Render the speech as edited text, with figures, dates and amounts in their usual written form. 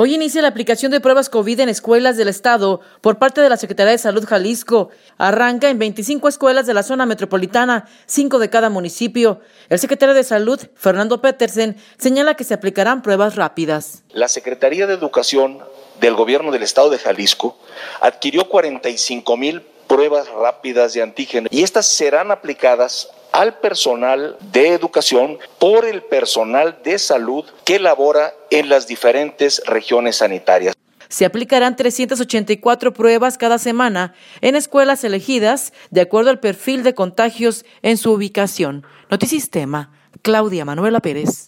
Hoy inicia la aplicación de pruebas COVID en escuelas del estado por parte de la Secretaría de Salud Jalisco. Arranca en 25 escuelas de la zona metropolitana, 5 de cada municipio. El secretario de Salud, Fernando Petersen, señala que se aplicarán pruebas rápidas. La Secretaría de Educación del Gobierno del Estado de Jalisco adquirió 45,000 pruebas rápidas de antígeno y estas serán aplicadas al personal de educación por el personal de salud que labora en las diferentes regiones sanitarias. Se aplicarán 384 pruebas cada semana en escuelas elegidas de acuerdo al perfil de contagios en su ubicación. Notisistema, Claudia Manuela Pérez.